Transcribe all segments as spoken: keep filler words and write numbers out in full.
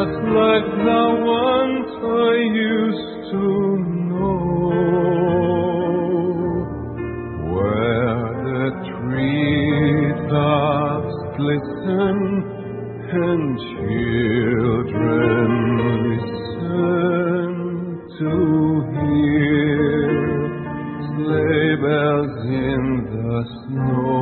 just like the ones I used to know, where the treetops glisten and children listen to hear sleigh bells in the snow.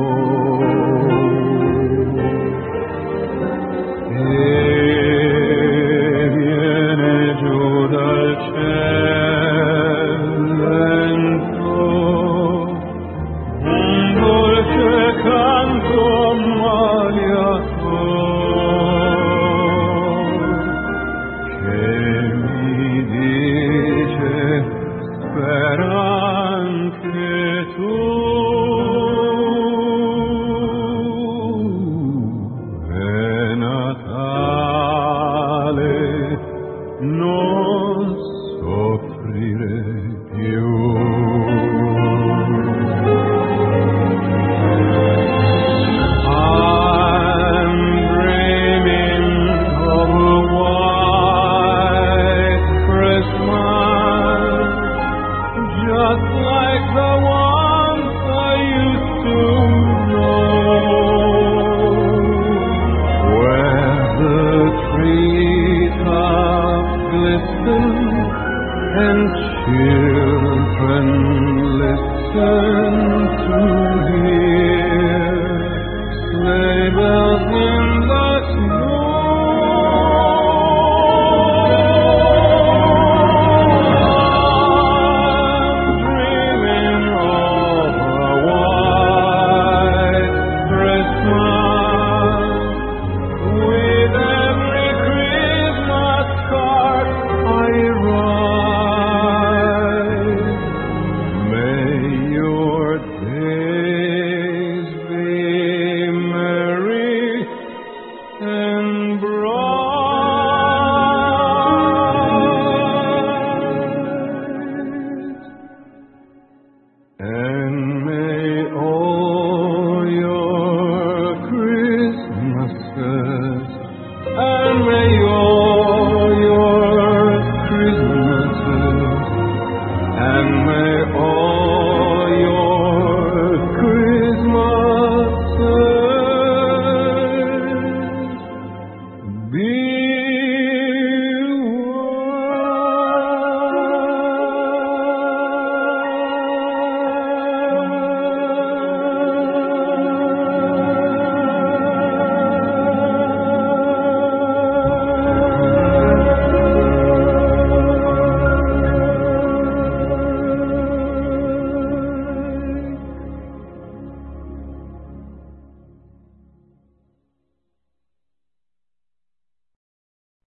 Non soffrire più. I'm dreaming of a white Christmas, just like the ones I used to know, where the treetops glisten and children listen to hear sleigh bells in the snow. I'm dreaming of a white Christmas, with every Christmas card I write. May your days be merry and bright, and may all your Christmases, and may all your Christmases, and may